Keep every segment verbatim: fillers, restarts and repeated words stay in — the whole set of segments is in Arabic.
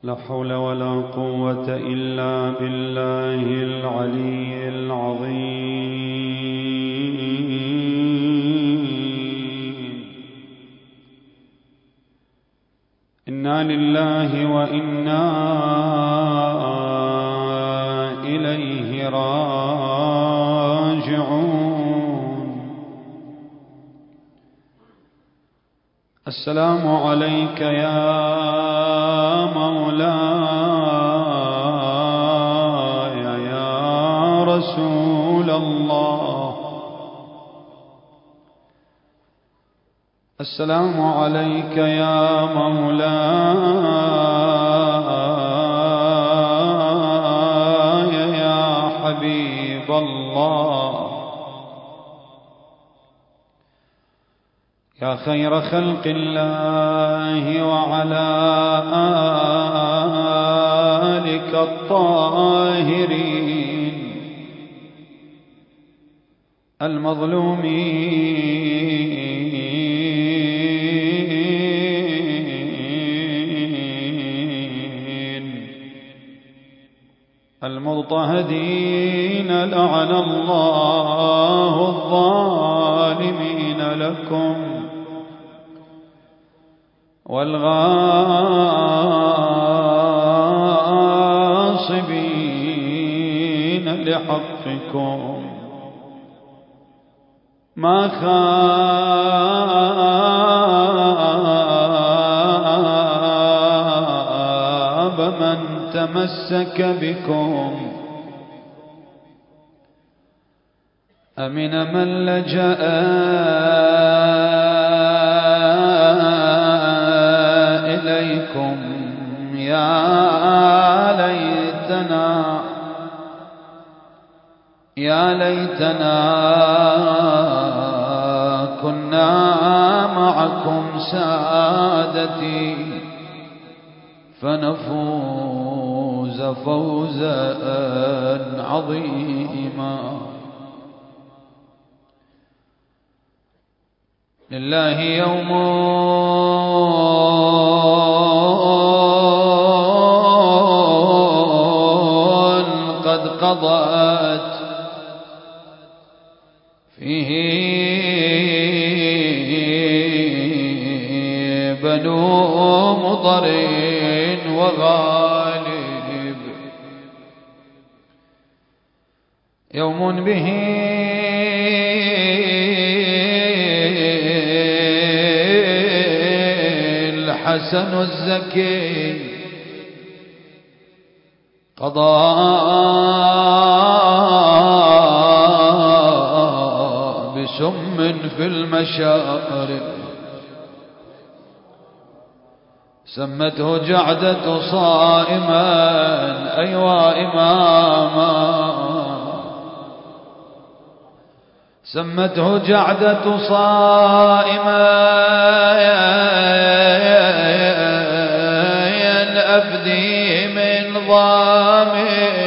لا حول ولا قوة إلا بالله العلي العظيم. إنا لله وإنا إليه راجعون. السلام عليك يا مولاي يا رسول الله. السلام عليك يا مولاي يا حبيب الله. يا خير خلق الله وعلى آلك الطاهرين المظلومين المضطهدين، لعن الله الظالمين لكم والغاصبين لحقكم. ما خاب من تمسك بكم، أمن من لجأ إليكم. يا ليتنا يا ليتنا كنا معكم سادتي فنفوز فوزا عظيما. لله يوم قد قضت فيه بنو مضر وغالب، يوم به الحسن الزكي قضى بسم في المشارب، سمته جعدة صائما أيوا إماما، سمته جعدة صائما الأفدي من ضامن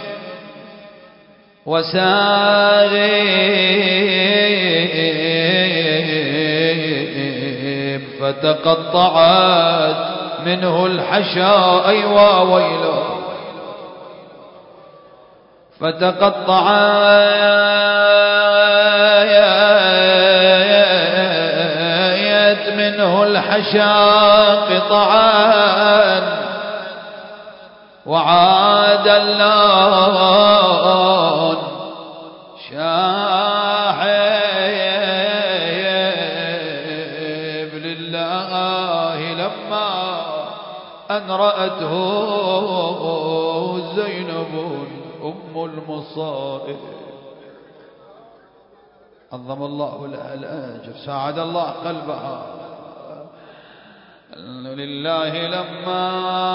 وساغب، فتقطعت منه الحشا أيوا ويله، فتقطعت منه الحشا قطعا، وعاد اللون شاحب لله لما أن رأته زينب أم المصائب. عظم الله لها الأجر، ساعد الله قلبها. لله لما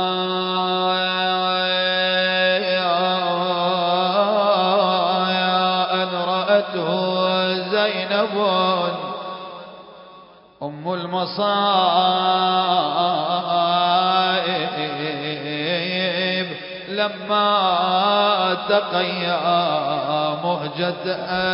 أن رأته زينب أم المصائب، لما تقيا مهجة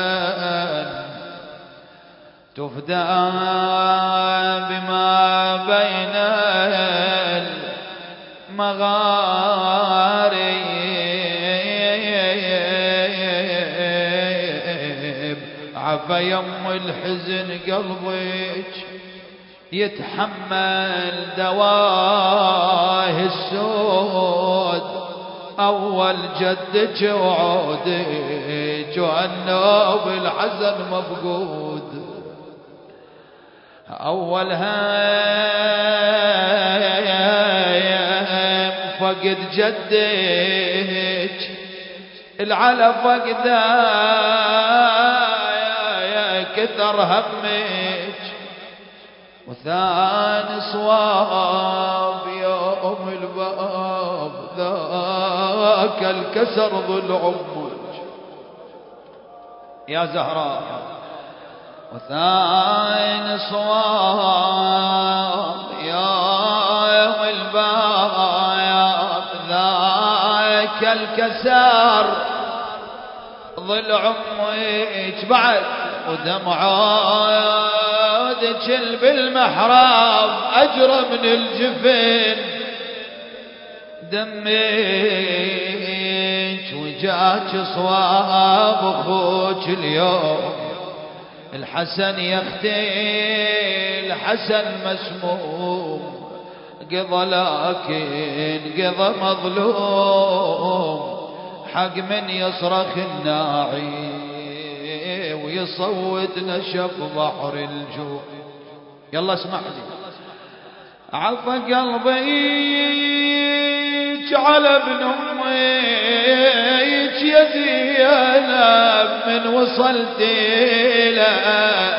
تفدى بما بين مغارب عفا يم الحزن قلبك يتحمل دواه السود أول جدك وعودك وأنه بالحزن مفقود أول هايم فقد جدك العلا فقده كثر همك وثاني صواب يوم الباب ذاك الكسر ظل عمك يا زهراء وثاني صواب يوم الباب ذاك الكسر ظل عمك بعد ودمعاتك بالمحراب أجرى من الجفن دمك وجاك صواب أخوك اليوم الحسن يختي الحسن مسموم قضى لكن قضى مظلوم حق من يصرخ الناعي ويصوت نشف بحر الجوع. يلا اسمع لي. عفى قلبيك على ابن اميك يا زينب من وصلت له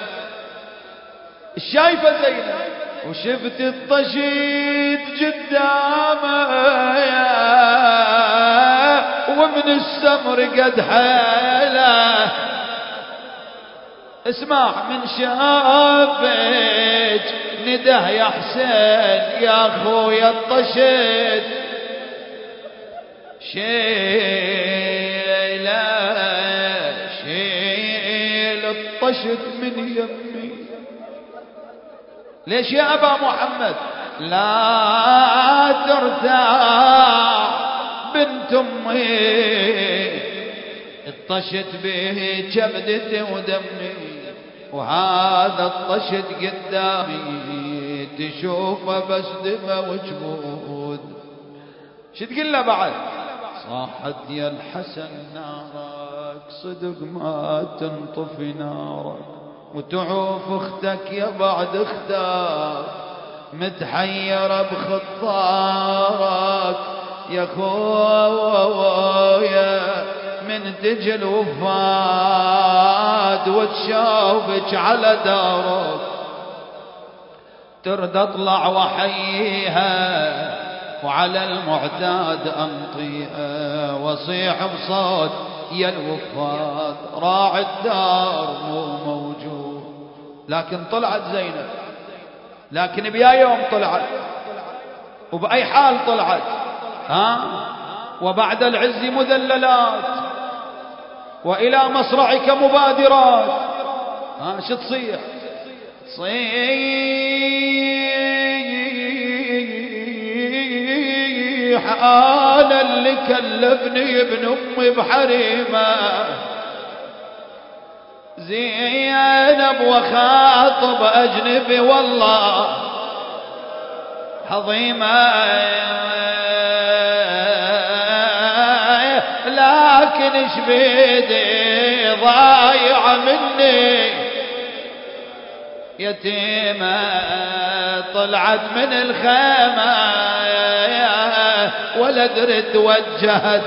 شايفه زينب وشفت الطشيد قدامه ومن السمر قد حاله اسمع من شافك نده يا حسين يا اخويا الطشد شيل شيل الطشد من يمي. ليش يا ابا محمد؟ لا ترتاح بنت امي الطشد به كبدتي ودمي وهذا الطشد قدامي تشوفه بس دمه وجمود. شو تقول له بعد؟ صاحت يا الحسن نارك صدق ما تنطفي نارك وتعوف اختك يا بعد اختك متحيرة بخطارك يا خويا من تجي الوفاد وتشوفك على دارك ترد اطلع وحييها وعلى المعتاد انطيها واصيح بصوت يا الوفاد راعي الدار مو موجود. لكن طلعت زينب، لكن بيا يوم طلعت وبأي حال طلعت ها وبعد العز مذللات وإلى مصرعك مبادرات. ها شو تصيح؟ تصيح أنا اللي كلفني ابن أمي بحريمة زينب وخاطب أجنبي والله عظيمة لكن ايش بيدي ضايعة مني يتيمة طلعت من الخيمة ولا درت توجهت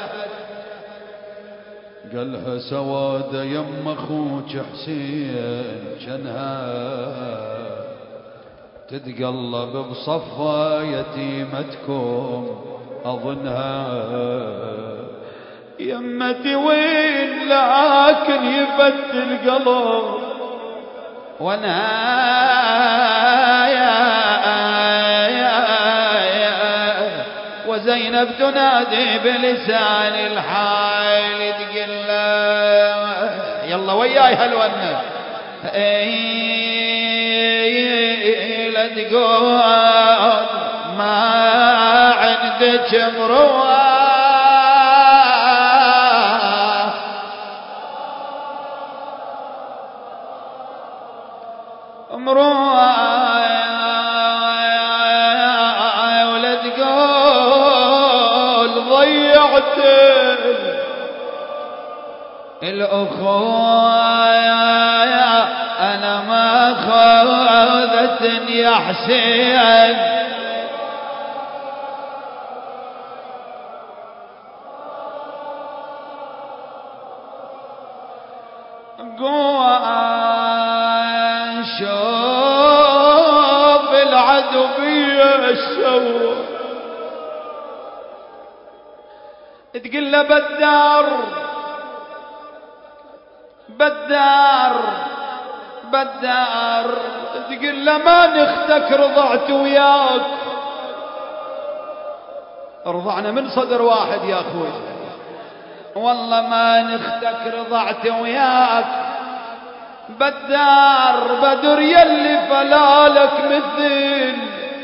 قالها سوادة يم اخوك حسين جنها تتقلب بصفة يتيمتكم أظنها يمتي وين لكن يفت القلب وانا يا وزينب تنادي بلسان الحال تقول يلا وياي هالونه لا تقول ما بعدك مروى مروى ولا تقول ضيعت الأخوة أنا ما خذتني يا حسين قوة شوف العدو بيه السوى تقول له بدار بدار بدار تقول له ما نختك رضعت وياك رضعنا من صدر واحد يا أخوي والله ما نختك رضعت وياك بدار بدر يلي فلالك مثل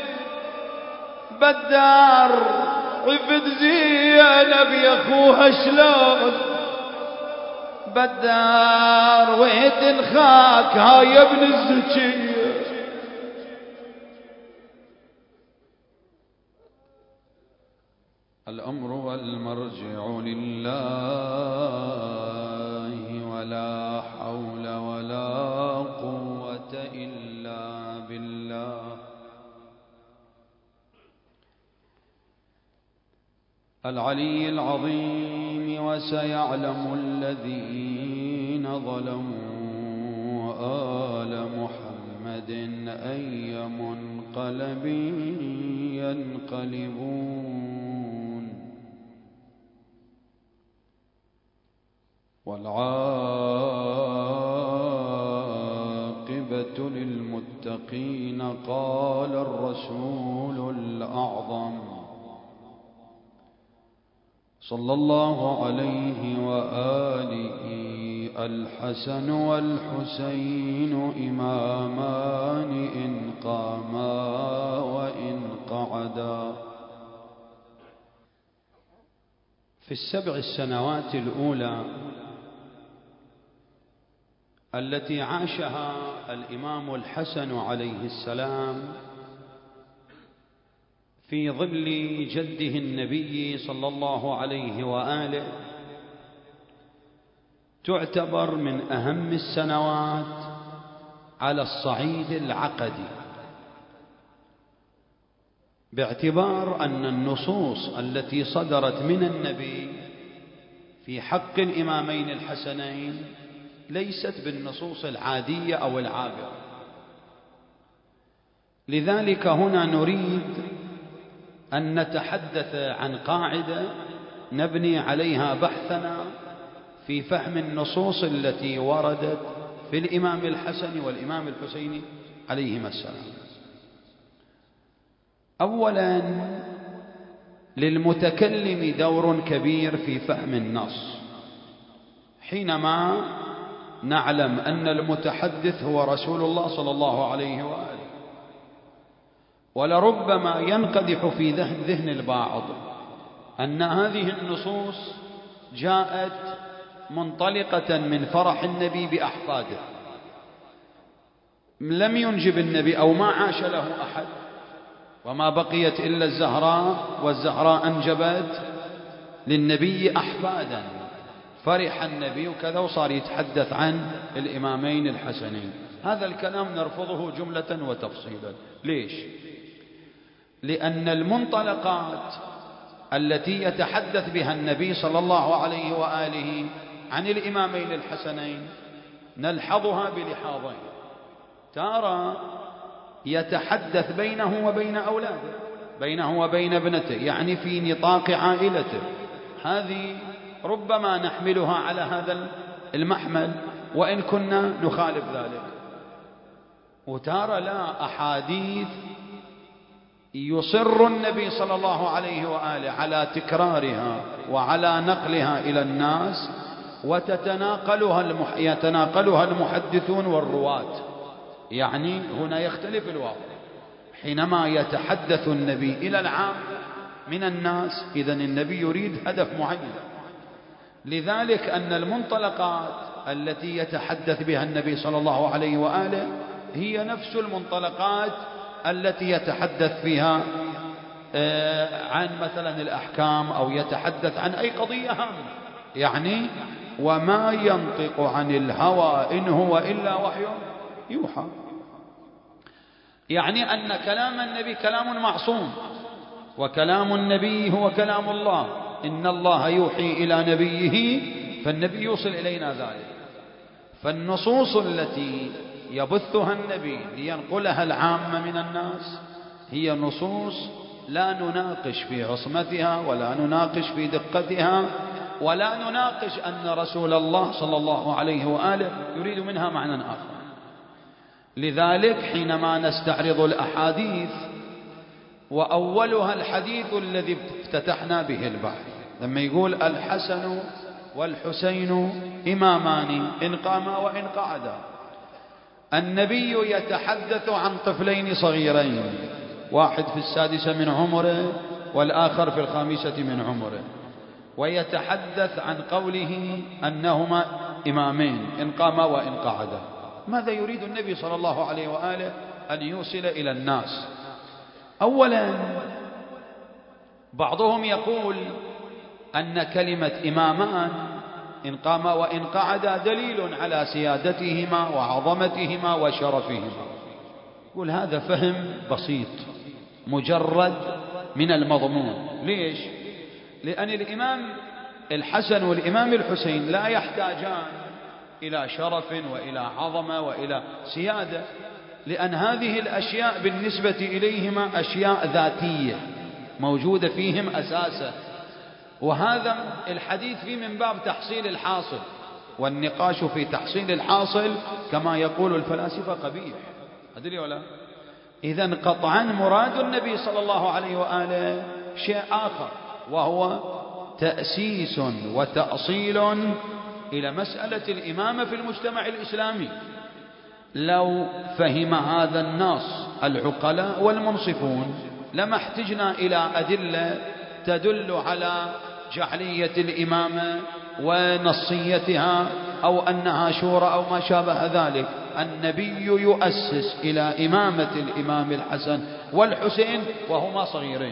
بدار عفد زينب يا اخوها شلون بدار وين خاك هاي يا ابن الزكية الأمر والمرجع لله ولا حول ولا قوة إلا بالله العلي العظيم وسيعلم الذين ظلموا آل محمد أي منقلب ينقلبون والعاقبة للمتقين قال الرسول الأعظم صلى الله عليه وآله الحسن والحسين إمامان إن قاما وإن قعدا في السبع السنوات الأولى التي عاشها الإمام الحسن عليه السلام في ظل جده النبي صلى الله عليه وآله تعتبر من أهم السنوات على الصعيد العقدي باعتبار أن النصوص التي صدرت من النبي في حق الإمامين الحسنين ليست بالنصوص العادية أو العابرة. لذلك هنا نريد أن نتحدث عن قاعدة نبني عليها بحثنا في فهم النصوص التي وردت في الإمام الحسن والإمام الحسين عليهما السلام. أولا للمتكلم دور كبير في فهم النص حينما نعلم أن المتحدث هو رسول الله صلى الله عليه وآله، ولربما ينقدح في ذهن البعض أن هذه النصوص جاءت منطلقة من فرح النبي بأحفاده، لم ينجب النبي أو ما عاش له أحد وما بقيت إلا الزهراء، والزهراء أنجبت للنبي أحفادا، فرح النبي وكذا وصار يتحدث عن الإمامين الحسنين. هذا الكلام نرفضه جملة وتفصيلا. ليش؟ لأن المنطلقات التي يتحدث بها النبي صلى الله عليه وآله عن الإمامين الحسنين نلحظها بلحاظين. ترى يتحدث بينه وبين أولاده، بينه وبين ابنته، يعني في نطاق عائلته، هذه ربما نحملها على هذا المحمل وإن كنا نخالف ذلك. وترى لا أحاديث يصر النبي صلى الله عليه وآله على تكرارها وعلى نقلها إلى الناس، وتتناقلها المح... يتناقلها المحدثون والرواة. يعني هنا يختلف الواقع، حينما يتحدث النبي إلى العام من الناس، إذن النبي يريد هدف معين. لذلك أن المنطلقات التي يتحدث بها النبي صلى الله عليه وآله هي نفس المنطلقات التي يتحدث فيها عن مثلا الأحكام، أو يتحدث عن أي قضية هامة. يعني وما ينطق عن الهوى إن هو إلا وحي يوحى، يعني أن كلام النبي كلام معصوم، وكلام النبي هو كلام الله. إن الله يوحي إلى نبيه، فالنبي يوصل إلينا ذلك. فالنصوص التي يبثها النبي لينقلها العامة من الناس هي نصوص لا نناقش في عصمتها، ولا نناقش في دقتها، ولا نناقش أن رسول الله صلى الله عليه وآله يريد منها معنى آخر. لذلك حينما نستعرض الأحاديث، وأولها الحديث الذي افتتحنا به البحث، لما يقول الحسن والحسين إمامان إن قاما وإن قعدا، النبي يتحدث عن طفلين صغيرين، واحد في السادسة من عمره والآخر في الخامسة من عمره، ويتحدث عن قوله أنهما إمامين إن قاما وإن قعدا. ماذا يريد النبي صلى الله عليه وآله أن يوصل إلى الناس؟ أولا، بعضهم يقول أن كلمة إمامان إن قاما وإن قعدا دليل على سيادتهما وعظمتهما وشرفهما. يقول هذا فهم بسيط مجرد من المضمون. ليش؟ لأن الإمام الحسن والإمام الحسين لا يحتاجان إلى شرف وإلى عظمة وإلى سيادة، لأن هذه الأشياء بالنسبة إليهما أشياء ذاتية موجودة فيهم أساسا. وهذا الحديث فيه من باب تحصيل الحاصل، والنقاش في تحصيل الحاصل كما يقول الفلاسفة قبيح. أدري ولا؟ إذن قطعا مراد النبي صلى الله عليه وآله شيء آخر، وهو تأسيس وتأصيل إلى مسألة الإمامة في المجتمع الإسلامي. لو فهم هذا النص العقلاء والمنصفون لما احتجنا إلى أدلة تدل على جعلية الإمامة ونصيتها، أو أنها شورى أو ما شابه ذلك. النبي يؤسس إلى إمامة الإمام الحسن والحسين وهما صغيرين.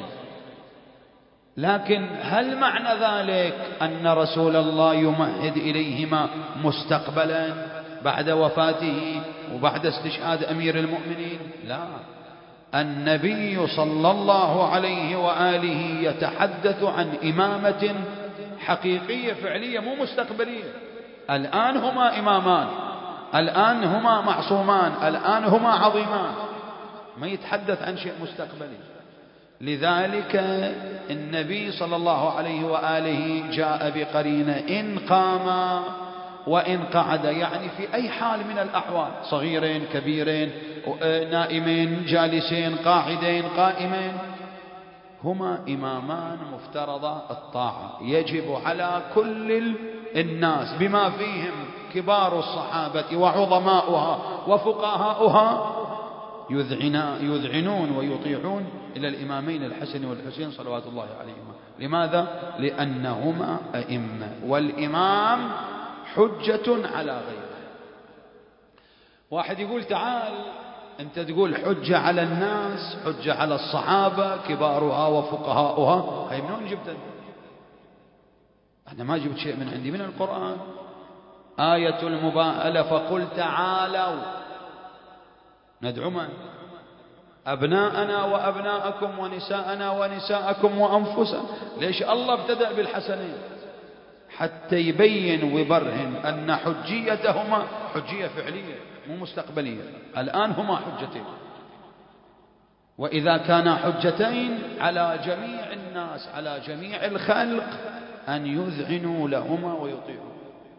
لكن هل معنى ذلك أن رسول الله يمهد إليهما مستقبلا بعد وفاته وبعد استشهاد أمير المؤمنين؟ لا، النبي صلى الله عليه وآله يتحدث عن إمامة حقيقية فعلية مو مستقبلية. الآن هما إمامان، الآن هما معصومان، الآن هما عظيمان، ما يتحدث عن شيء مستقبلي. لذلك النبي صلى الله عليه وآله جاء بقرينة إن قاما وإن قعد، يعني في أي حال من الأحوال، صغيرين كبيرين نائمين جالسين قاعدين قائمين، هما إمامان مفترضة الطاعة. يجب على كل الناس بما فيهم كبار الصحابة وعظماؤها وفقهاؤها يذعنون ويطيعون إلى الإمامين الحسن والحسين صلوات الله عليهما. لماذا؟ لأنهما أئمة، والإمام حجة على غيره. واحد يقول تعال أنت تقول حجة على الناس، حجة على الصحابة كبارها وفقهاؤها، هاي منين جبت؟ أنا ما جبت شيء من عندي، من القرآن. آية المباهلة فقل تعالوا ندعو من؟ أبناءنا وأبناءكم ونساءنا ونساءكم وأنفسنا. ليش الله ابتدأ بالحسنين؟ حتى يبين ويبرهن أن حجيتهما حجية فعلية مو مستقبلية. الآن هما حجتين، وإذا كانا حجتين على جميع الناس على جميع الخلق أن يذعنوا لهما ويطيعوا.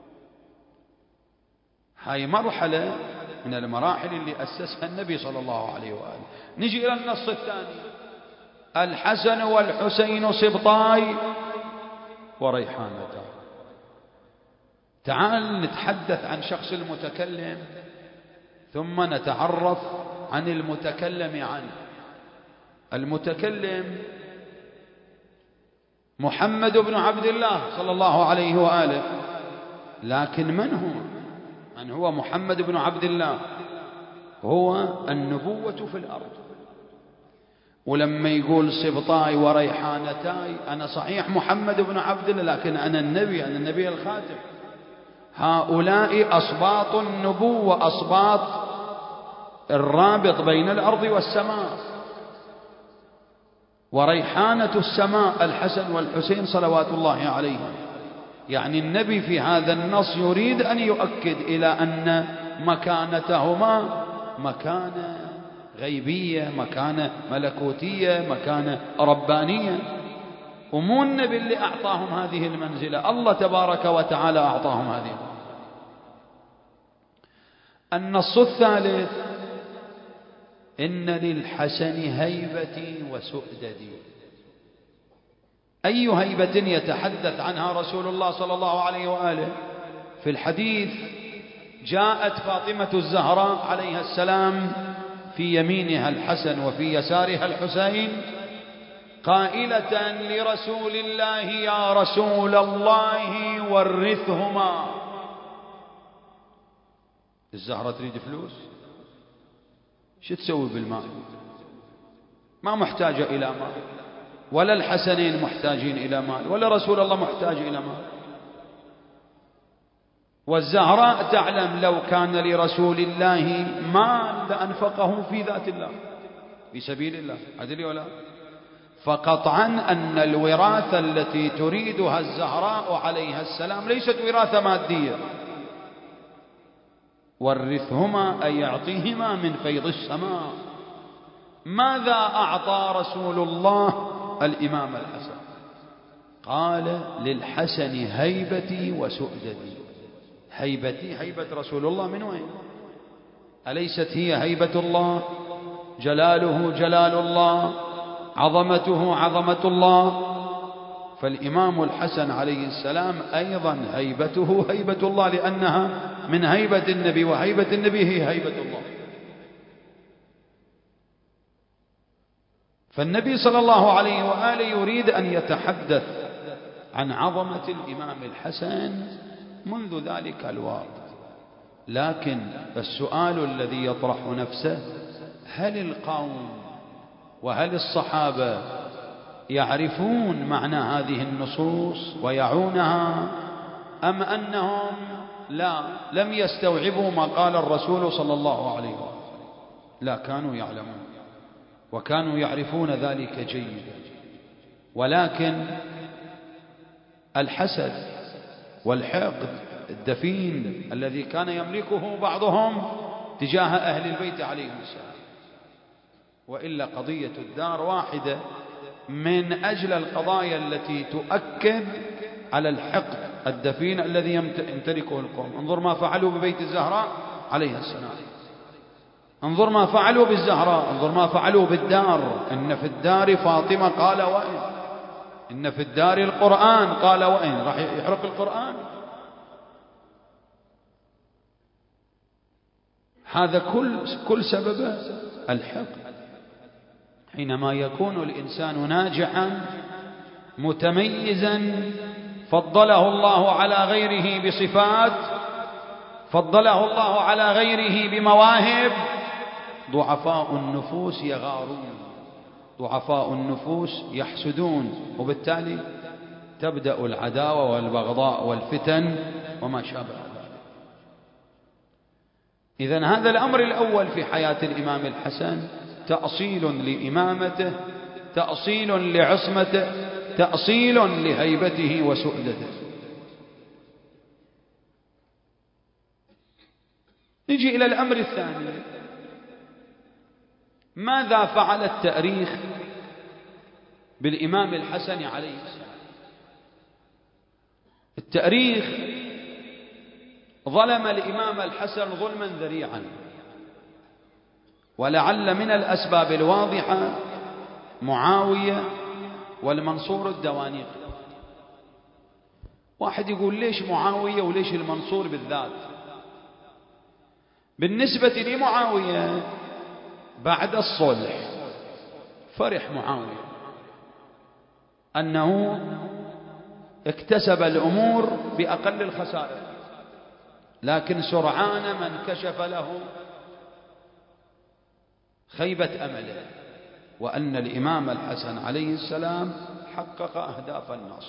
هاي مرحلة من المراحل اللي أسسها النبي صلى الله عليه وآله. نجي إلى النص الثاني: الحسن والحسين سبطاي وريحانتان. تعال نتحدث عن شخص المتكلم ثم نتعرف عن المتكلم عنه. المتكلم محمد بن عبد الله صلى الله عليه وآله. لكن من هو من هو محمد بن عبد الله؟ هو النبوة في الأرض. ولما يقول سبطاي وريحانتاي، أنا صحيح محمد بن عبد الله لكن أنا النبي، أنا النبي الخاتم. هؤلاء أصباط النبوة، أصباط الرابط بين الأرض والسماء. وريحانة السماء الحسن والحسين صلوات الله عليهم. يعني النبي في هذا النص يريد أن يؤكد إلى أن مكانتهما مكانة غيبية، مكانة ملكوتية، مكانة ربانية، ومو النبي اللي أعطاهم هذه المنزلة، الله تبارك وتعالى أعطاهم هذه المنزلة. النص الثالث: إن للحسن هيبتي وسؤددي. أي هيبة يتحدث عنها رسول الله صلى الله عليه وآله؟ في الحديث جاءت فاطمة الزهراء عليها السلام في يمينها الحسن وفي يسارها الحسين قائلة لرسول الله: يا رسول الله ورثهما. الزهرة تريد فلوس، شو تسوي بالمال؟ ما محتاجة إلى مال، ولا الحسنين محتاجين إلى مال، ولا رسول الله محتاج إلى مال. والزهراء تعلم لو كان لرسول الله مال لأنفقه في ذات الله في سبيل الله، أدري ولا؟ فقطعا أن الوراثة التي تريدها الزهراء عليها السلام ليست وراثة مادية. ورثهما أي يعطيهما من فيض السماء. ماذا أعطى رسول الله الإمام الحسن؟ قال: للحسن هيبتي وسؤددي. هيبتي، هيبة رسول الله من وين؟ أليست هي هيبة الله؟ جلاله جلال الله، عظمته عظمة الله. فالإمام الحسن عليه السلام أيضا هيبته هيبة الله، لأنها من هيبة النبي، وهيبة النبي هي هيبة الله. فالنبي صلى الله عليه وآله يريد أن يتحدث عن عظمة الإمام الحسن منذ ذلك الوقت. لكن السؤال الذي يطرح نفسه: هل القوم وهل الصحابة يعرفون معنى هذه النصوص ويعونها، أم أنهم لا لم يستوعبوا ما قال الرسول صلى الله عليه وسلم؟ لا، كانوا يعلمون وكانوا يعرفون ذلك جيدا. ولكن الحسد والحقد الدفين الذي كان يملكه بعضهم تجاه أهل البيت عليهم السلام، وإلا قضية الدار واحدة من أجل القضايا التي تؤكد على الحقد الدفين الذي يمتلكه القوم. انظر ما فعلوا ببيت الزهراء عليها السلام، انظر ما فعلوا بالزهراء، انظر ما فعلوا بالدار. إن في الدار فاطمة قال وإن، إن في الدار القرآن قال وإن. راح يحرق القرآن؟ هذا كل كل سببه الحقد. حينما يكون الإنسان ناجحا متميزا فضله الله على غيره بصفات، فضله الله على غيره بمواهب، ضعفاء النفوس يغارون، ضعفاء النفوس يحسدون، وبالتالي تبدأ العداوة والبغضاء والفتن وما شابه ذلك. إذن هذا الأمر الأول في حياة الإمام الحسن: تأصيل لإمامته، تأصيل لعصمته، تأصيل لهيبته وسؤدته. نجي إلى الأمر الثاني: ماذا فعل التاريخ بالإمام الحسن عليه السلام؟ التاريخ ظلم الإمام الحسن ظلما ذريعا، ولعل من الأسباب الواضحة معاوية والمنصور الدوانيق. واحد يقول: ليش معاوية وليش المنصور بالذات؟ بالنسبة لمعاوية بعد الصلح فرح معاوية أنه اكتسب الأمور بأقل الخسائر، لكن سرعان ما انكشف له خيبة أمله، وأن الإمام الحسن عليه السلام حقق أهداف النصر.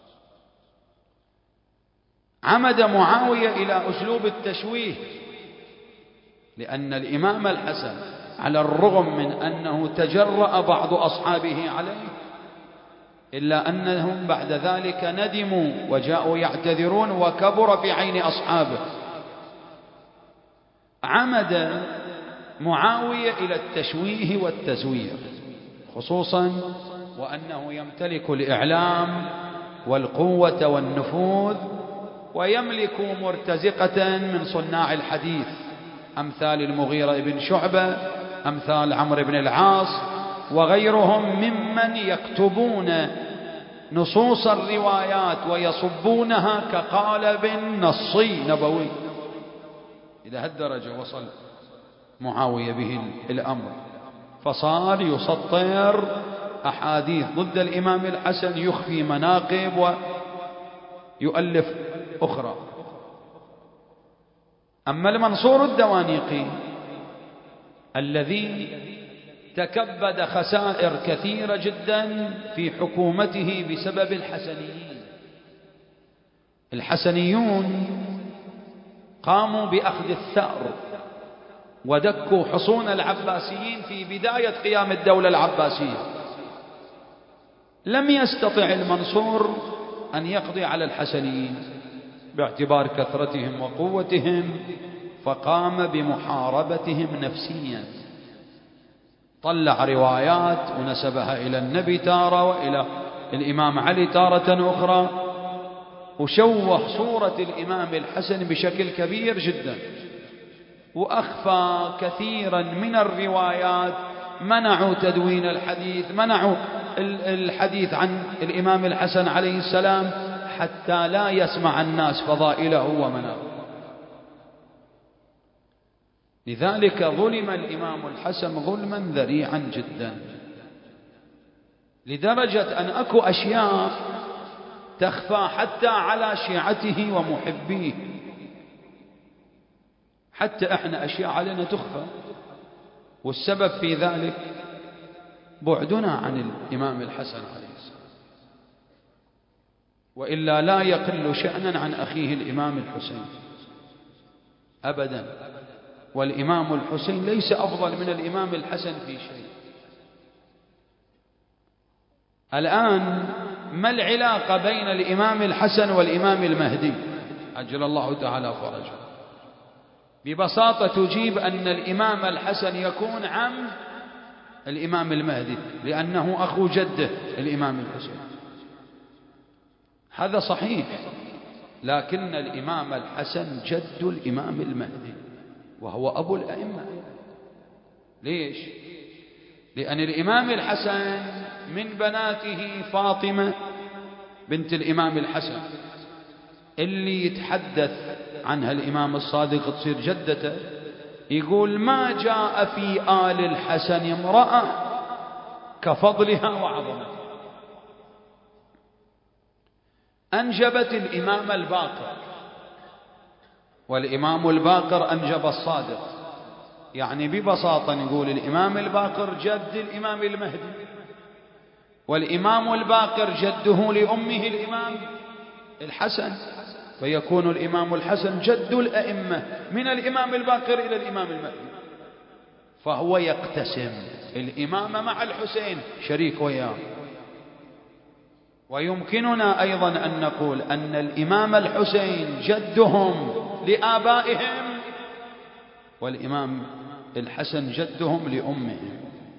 عمد معاوية إلى أسلوب التشويه، لأن الإمام الحسن على الرغم من أنه تجرأ بعض أصحابه عليه، إلا أنهم بعد ذلك ندموا وجاءوا يعتذرون وكبر في عين أصحابه. عمد معاوية إلى التشويه والتزوير، خصوصا وأنه يمتلك الإعلام والقوة والنفوذ، ويملك مرتزقة من صناع الحديث أمثال المغيرة بن شعبة، أمثال عمرو بن العاص، وغيرهم ممن يكتبون نصوص الروايات ويصبونها كقالب نصي نبوي. إلى هالدرجة وصل معاوية به الأمر، فصار يسطر أحاديث ضد الإمام الحسن، يخفي مناقب ويؤلف أخرى. أما المنصور الدوانيقي الذي تكبد خسائر كثيرة جدا في حكومته بسبب الحسنيين، الحسنيون قاموا بأخذ الثأر ودكوا حصون العباسيين في بداية قيام الدولة العباسية. لم يستطع المنصور أن يقضي على الحسنيين باعتبار كثرتهم وقوتهم، فقام بمحاربتهم نفسيا، طلع روايات ونسبها إلى النبي تارة وإلى الإمام علي تارة أخرى، وشوه صورة الإمام الحسن بشكل كبير جدا، وأخفى كثيرا من الروايات، منعوا تدوين الحديث، منعوا الحديث عن الإمام الحسن عليه السلام حتى لا يسمع الناس فضائله ومناقبه. لذلك ظلم الإمام الحسن ظلما ذريعا جدا، لدرجة أن أكو أشياء تخفى حتى على شيعته ومحبيه، حتى احنا أشياء علينا تخفى، والسبب في ذلك بعدنا عن الإمام الحسن عليه السلام، وإلا لا يقل شأنا عن أخيه الإمام الحسين أبدا، والإمام الحسين ليس أفضل من الإمام الحسن في شيء. الآن ما العلاقة بين الإمام الحسن والإمام المهدي عجل الله تعالى فرجه؟ ببساطة تجيب أن الإمام الحسن يكون عم الإمام المهدي، لأنه أخو جده الإمام الحسين. هذا صحيح، لكن الإمام الحسن جد الإمام المهدي وهو أبو الأئمة. ليش؟ لأن الإمام الحسن من بناته فاطمة بنت الإمام الحسن اللي يتحدث عنها الإمام الصادق تصير جدته، يقول ما جاء في آل الحسن امرأة كفضلها وعظمتها. أنجبت الإمام الباقر، والإمام الباقر أنجب الصادق، يعني ببساطة نقول الإمام الباقر جد الإمام المهدي، والإمام الباقر جده لأمه الإمام الحسن، فيكون الإمام الحسن جد الأئمة من الإمام الباقر إلى الإمام المهدي، فهو يقتسم الإمامة مع الحسين شريك وياه. ويمكننا أيضا أن نقول أن الإمام الحسين جدهم لآبائهم، والإمام الحسن جدهم لأمهم.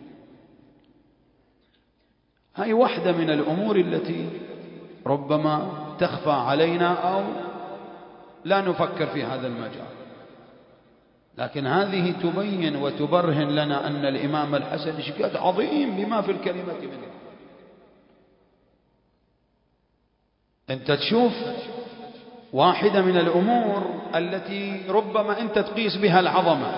هاي واحدة من الأمور التي ربما تخفى علينا أو لا نفكر في هذا المجال، لكن هذه تبين وتبرهن لنا أن الإمام الحسن شقد عظيم بما في الكلمة منه. أنت تشوف واحدة من الأمور التي ربما أنت تقيس بها العظمة،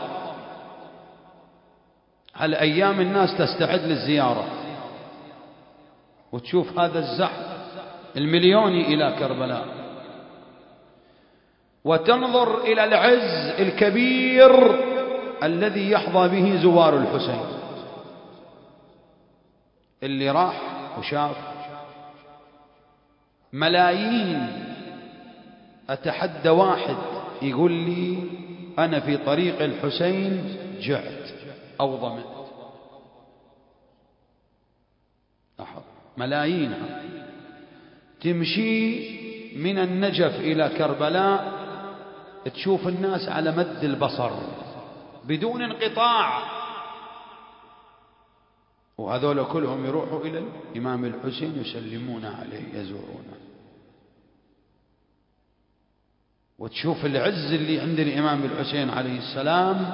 هالأيام الناس تستعد للزيارة وتشوف هذا الزحف المليوني إلى كربلاء، وتنظر إلى العز الكبير الذي يحظى به زوار الحسين. اللي راح وشاف ملايين. أتحدى واحد يقول لي أنا في طريق الحسين جعت أو ظمأت. ملايين تمشي من النجف إلى كربلاء تشوف الناس على مد البصر بدون انقطاع، وهذول كلهم يروحوا إلى الإمام الحسين يسلمون عليه يزورونه. وتشوف العز اللي عند الإمام الحسين عليه السلام،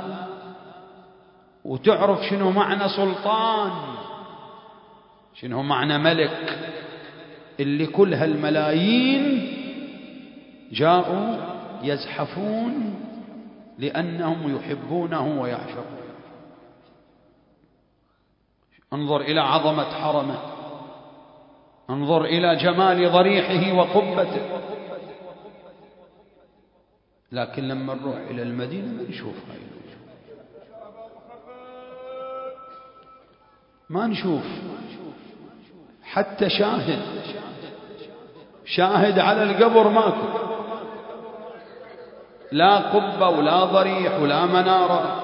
وتعرف شنو معنى سلطان، شنو معنى ملك. اللي كل هالملايين جاءوا يزحفون لأنهم يحبونه ويعشقونه. انظر إلى عظمة حرمه، انظر إلى جمال ضريحه وقبته. لكن لما نروح إلى المدينة ما نشوف هاي الوجوه، ما نشوف حتى شاهد شاهد على القبر ماكو، لا قبة ولا ضريح ولا منارة.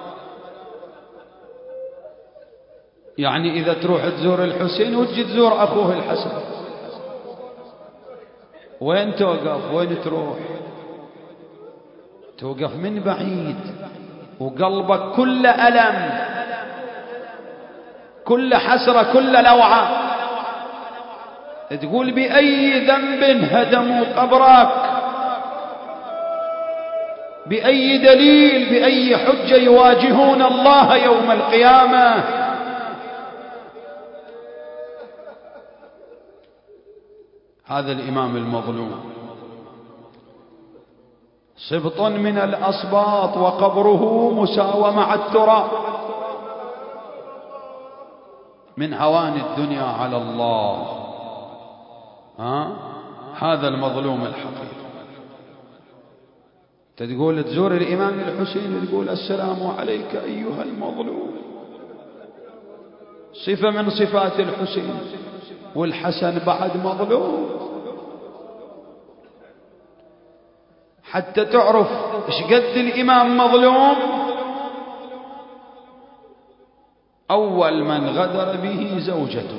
يعني إذا تروح تزور الحسين وتجي تزور أخوه الحسن، وين توقف؟ وين تروح؟ توقف من بعيد وقلبك كل ألم، كل حسرة، كل لوعة. تقول بأي ذنب هدموا قبرك؟ بأي دليل، بأي حجة يواجهون الله يوم القيامة؟ هذا الإمام المظلوم سبط من الأسباط وقبره مساوى مع التراب. من هوان الدنيا على الله. ها؟ هذا المظلوم الحقيقي. تقول تزور الإمام الحسين تقول السلام عليك أيها المظلوم، صفة من صفات الحسين، والحسن بعد مظلوم. حتى تعرف ايش قد الإمام مظلوم، أول من غدر به زوجته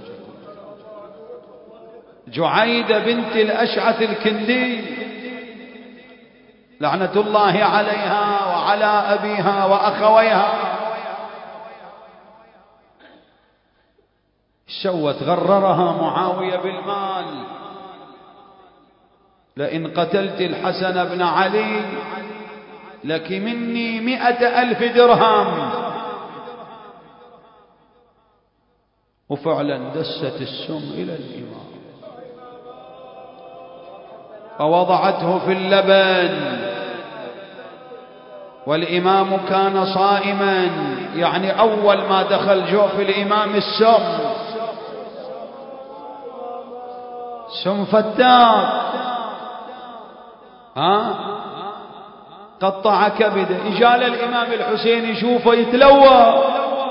جعيدة بنت الأشعث الكندي لعنة الله عليها وعلى أبيها وأخويها. سوت غررها معاوية بالمال، لئن قتلت الحسن بن علي لك مني مئة ألف درهم. وفعلا دست السم إلى الإمام فوضعته في اللبن، والإمام كان صائما، يعني أول ما دخل جوف الإمام السم، سم فتاك، ها قطع كبده. إجال الإمام الحسين يشوفه يتلوى،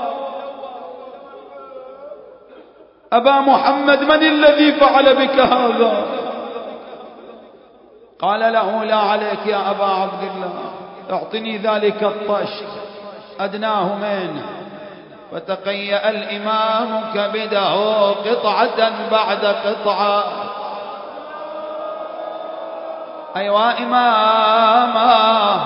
أبا محمد من الذي فعل بك هذا؟ قال له لا عليك يا أبا عبد الله، اعطني ذلك الطشت أدناه منه. فتقيأ الإمام كبده قطعة بعد قطعة. أيوا إماما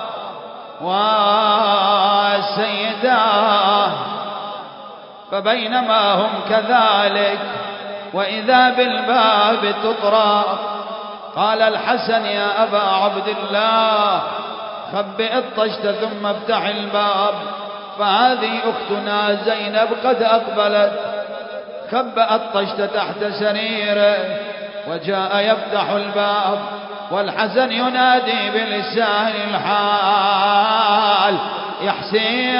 وسيداه. فبينما هم كذلك وإذا بالباب تطرق، قال الحسن يا أبا عبد الله خبئ الطشت ثم افتح الباب، فهذه أختنا زينب قد أقبلت. خبأ الطشت تحت سريره وجاء يفتح الباب، والحسن ينادي بلسان الحال يا حسين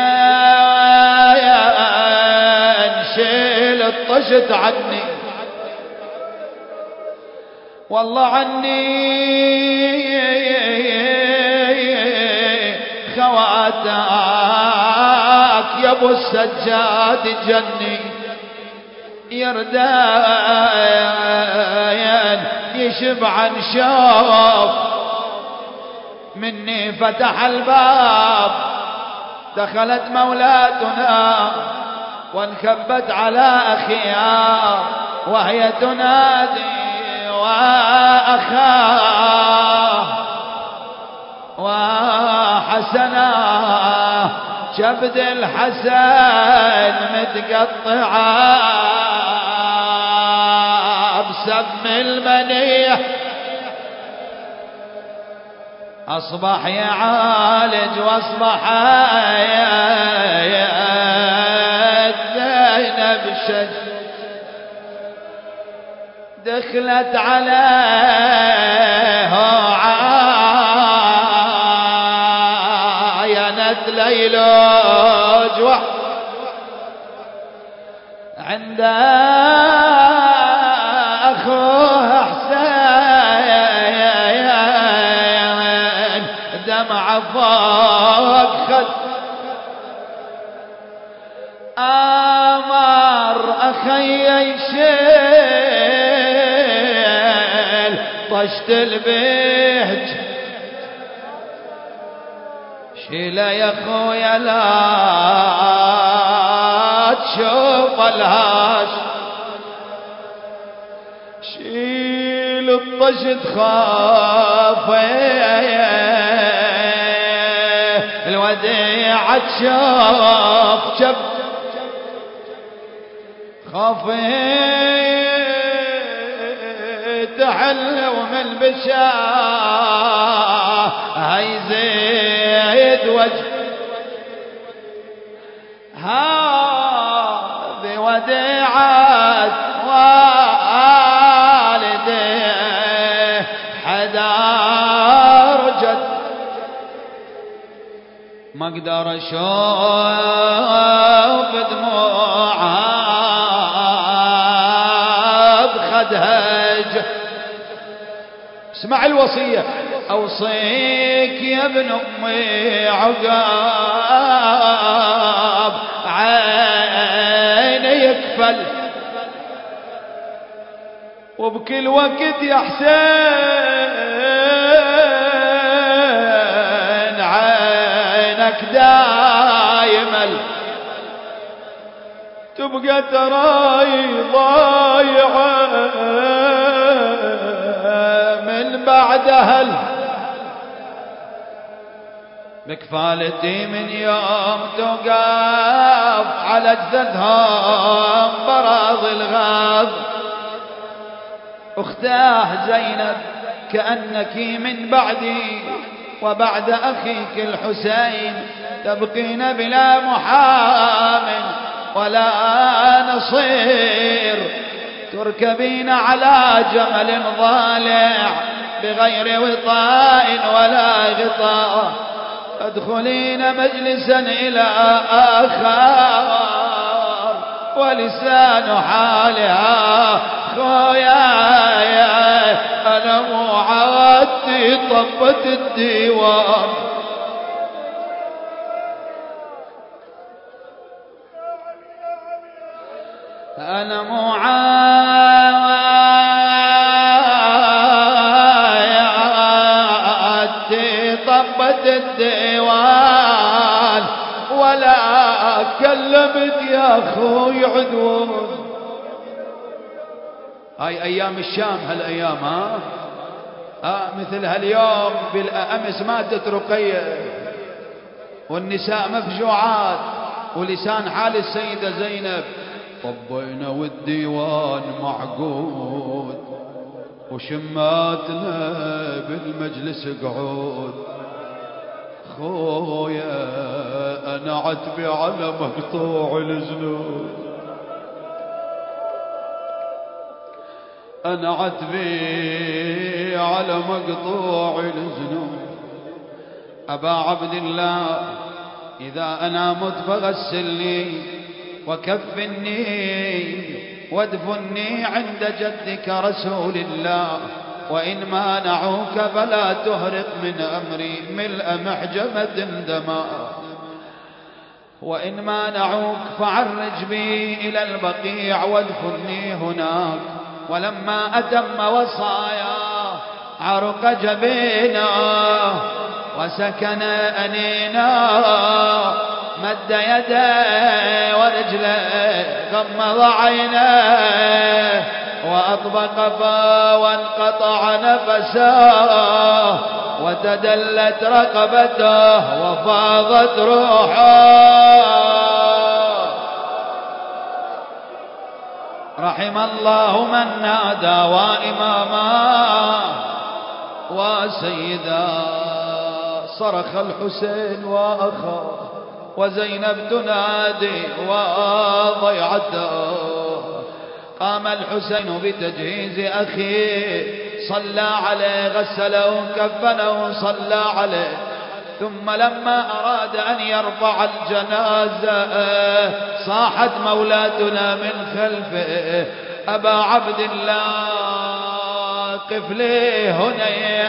شيل الطشت عني. والله عني خواتك يا ابو السجاد جني يردين يشبع شوف مني فتح الباب دخلت مولاتنا وانكبت على أخيها وهي تنادي وأخاه وحسنا كبد الحسن متقطعة بسم المنية أصبح يعالج وأصبح زينب شج دخلت عليه عاينت ليلوج عند أخوه حسين دمع فوق خد أمر أخي يشيل طشت البهج شيل يا خويا لا تشوف الهاش شيل الطشت خاف الوديعة تشوف شب خافيت تحلو من بشاه هاي زيد وجه هذه وديعة والديه حدار جد ما اقدر اشوف دموعها بخدهج اسمع الوصية اوصيك يا ابن امي عقاب عيني يكفل وبكل وقت يا حسين عينك دايما تبقى تراي ضايعة من بعد أهل بكفالتي من يوم توقف على جسدهم براضي الغاض اختاه زينب كأنك من بعدي وبعد أخيك الحسين تبقين بلا محام ولا نصير تركبين على جمل ضالع بغير وطاء ولا غطاء تدخلين مجلسا إلى آخر ولسان حالها خويا أنا مو عادتي طبت الديوان أنا مو عادتي طبت الديوان ولا كلمت يا أخوي عدوان. هاي أيام الشام هالأيام ها آه مثل هاليوم بالأمس ماتت رقية والنساء مفجوعات ولسان حال السيدة زينب طبينا والديوان معقود وشماتنا بالمجلس قعود خويا أنا عتبي على مقطوع الزنود أنا عتبي على مقطوع الزنود أبا عبد الله إذا أنا مت فغسلني وكفني وادفني عند جدك رسول الله وإن مانعوك فلا تهرق من أمري ملء محجمة دماء، وإن مانعوك فعرج بي إلى البقيع وادفني هناك. ولما أتم وصاياه عرق جبينا وسكن أنينا، مد يديه ورجله غمض عينيه وأطبق فاه وانقطع نفسه وتدلت رقبته وفاضت روحه. رحم الله من نادى وإماما وسيدا. صرخ الحسين وأخاه وزينب تنادي وضيعته. قام الحسين بتجهيز أخيه، صلى عليه غسله كفنه صلى عليه. ثم لما أراد أن يرفع الجنازة صاحت مولاتنا من خلفه: أبا عبد الله قف لي هنا،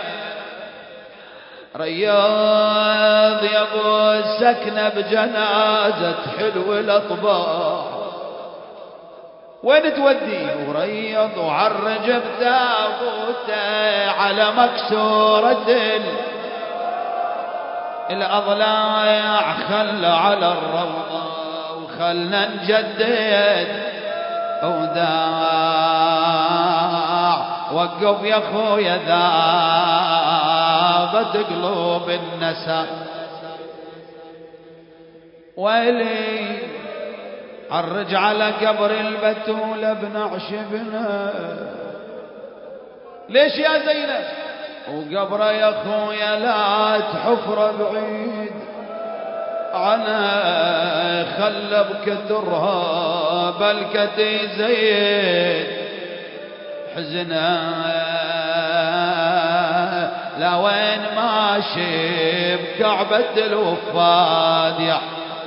رياض يا ابو السكنة بجنازة حلو الأطباع، وين تودي؟ وريض وعرج بتابوته على مكسورة الأضلاع، خل على الروضة وخلنا نجدد وداع. وقف يا خويا ذابت قلوب النساء. ويلي عرج على قبر البتول بنعش بنا. ليش يا زينب؟ وقبره يا خويا لا تحفر بعيد عنها، خل بكترها بلكتي زيد حزنا. لا وين ماشي بكعبة الوفاد يا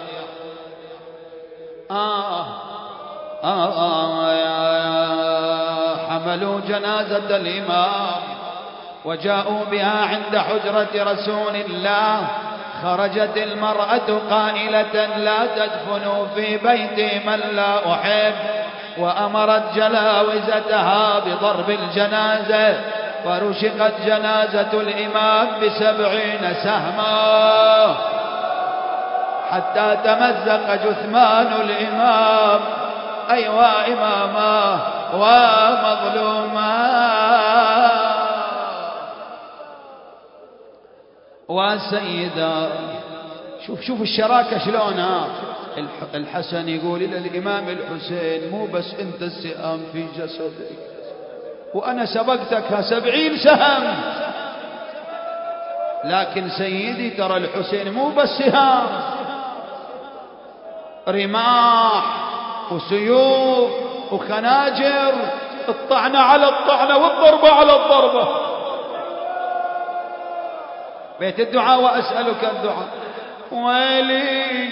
آه آه آه آه. حملوا جنازة الإمام وجاءوا بها عند حجرة رسول الله. خرجت المرأة قائلة: لا تدفنوا في بيتي من لا أحب، وأمرت جلاوزتها بضرب الجنازة، فرشقت جنازة الإمام بسبعين سهما حتى تمزق جثمان الإمام. أيوا إماما ومظلوما وسيدا. شوف شوف الشراكة شلونها. الحسن يقول إلى الإمام الحسين: مو بس أنت السهام في جسدك، وأنا سبقتك سبعين سهم، لكن سيدي ترى الحسين مو بس سهام، رماح وسيوف وخناجر، الطعنة على الطعنة والضربة على الضربة. بيت الدعاء وأسألك الدعاء. ويلي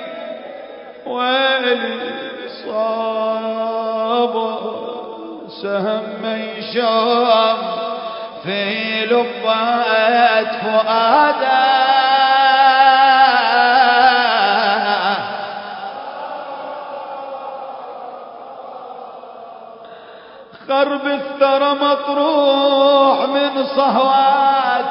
ويلي صاب سهم من شام في لبات فؤاده، خرب الثرى مطروح من صهوات.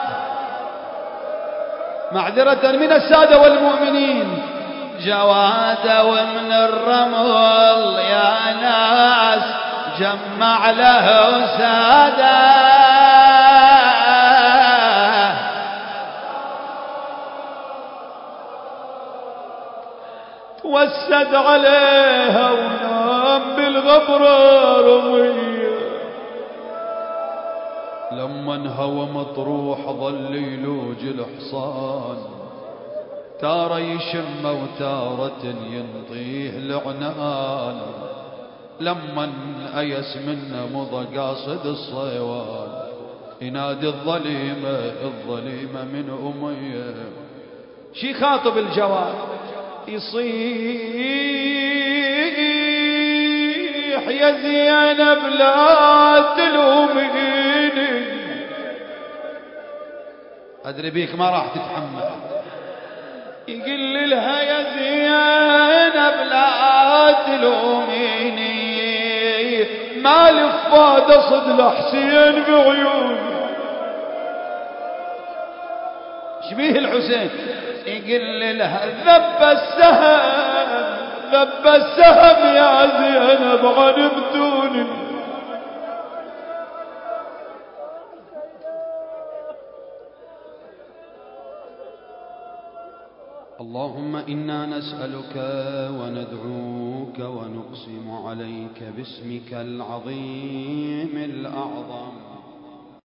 معذرة من السادة والمؤمنين. جواد ومن الرمل يا ناس جمع له سادة، توسد عليها ونام بالغبرة رمية. لما انهوى مطروح ظل يلوج الحصان، تارة يشم وتارة ينطيه العنان. لما أيس منه مضى قاصد الصيوان، ينادي الظليمة الظليمة من أمية. شي خاطب الجواد يصيح: يا زينب لا تلوميني، أدري بيك ما راح تتحمل. يقول لها يا زينب لا تلوميني ما لفاد أصد لحسين بعيوني. شبيه الحسين؟ يقول لها ذب السهم ذب السهم يا زينب غنمتوني. اللهم إنا نسألك وندعوك ونقسم عليك باسمك العظيم الأعظم